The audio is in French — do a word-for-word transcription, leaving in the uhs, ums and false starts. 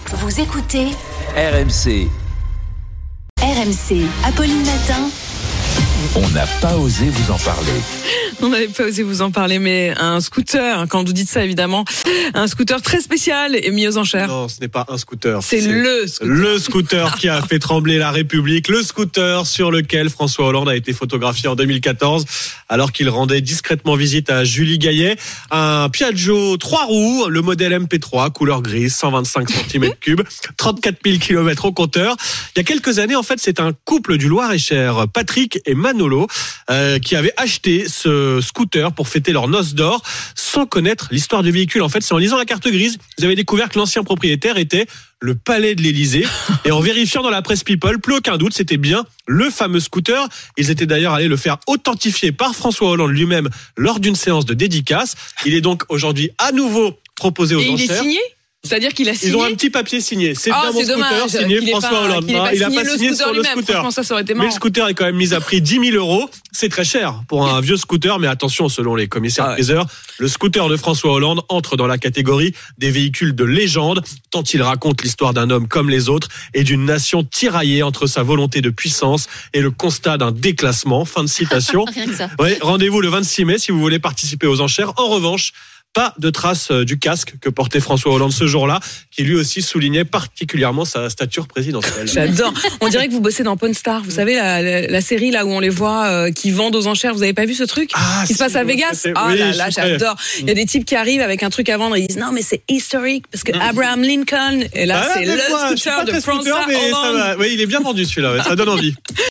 Vous écoutez R M C. R M C, Apolline Matin. On n'a pas osé vous en parler. On n'avait pas osé vous en parler, mais un scooter, quand vous dites ça évidemment, un scooter très spécial et mis aux enchères. Non, ce n'est pas un scooter. C'est, c'est le scooter. Le scooter qui a fait trembler la République. Le scooter sur lequel François Hollande a été photographié en deux mille quatorze alors qu'il rendait discrètement visite à Julie Gaillet. Un Piaggio trois roues, le modèle M P trois, couleur grise, cent vingt-cinq centimètres cubes, trente-quatre mille kilomètres au compteur. Il y a quelques années, en fait, c'est un couple du Loir-et-Cher, Patrick et Manolo, euh, qui avaient acheté ce scooter pour fêter leur noces d'or sans connaître l'histoire du véhicule. En fait, c'est en lisant la carte grise, vous avez découvert que l'ancien propriétaire était le palais de l'Élysée. Et en vérifiant dans la presse People, plus aucun doute, c'était bien le fameux scooter. Ils étaient d'ailleurs allés le faire authentifier par François Hollande lui-même lors d'une séance de dédicace. Il est donc aujourd'hui à nouveau proposé aux Et enchères. il est signé ? C'est-à-dire qu'il a signé. Ils ont un petit papier signé. C'est oh, bien mon c'est scooter, dommage, signé François pas, Hollande. Il n'a pas, il a signé, pas le signé sur le scooter. Franchement, ça, ça aurait été marrant. Mais le scooter est quand même mis à prix dix mille euros. C'est très cher pour un vieux scooter, mais attention, selon les commissaires-priseurs, ah ouais. Le scooter de François Hollande entre dans la catégorie des véhicules de légende, tant il raconte l'histoire d'un homme comme les autres et d'une nation tiraillée entre sa volonté de puissance et le constat d'un déclassement. Fin de citation. Rien que ça. Ouais, rendez-vous le vingt-six mai si vous voulez participer aux enchères. En revanche, pas de traces du casque que portait François Hollande ce jour-là, qui lui aussi soulignait particulièrement sa stature présidentielle. J'adore. On dirait que vous bossez dans Pawn Star. Vous savez, la, la, la série là où on les voit euh, qui vendent aux enchères. Vous avez pas vu ce truc ah, qui si, se passe à Vegas? Ah oui, là là, j'adore. Il y a des types qui arrivent avec un truc à vendre et ils disent non mais c'est historique parce que Abraham Lincoln. Et là, ah, c'est le moi, scooter de scooter, François mais Hollande. ça va. Oui, il est bien vendu celui-là. Ouais, ça donne envie.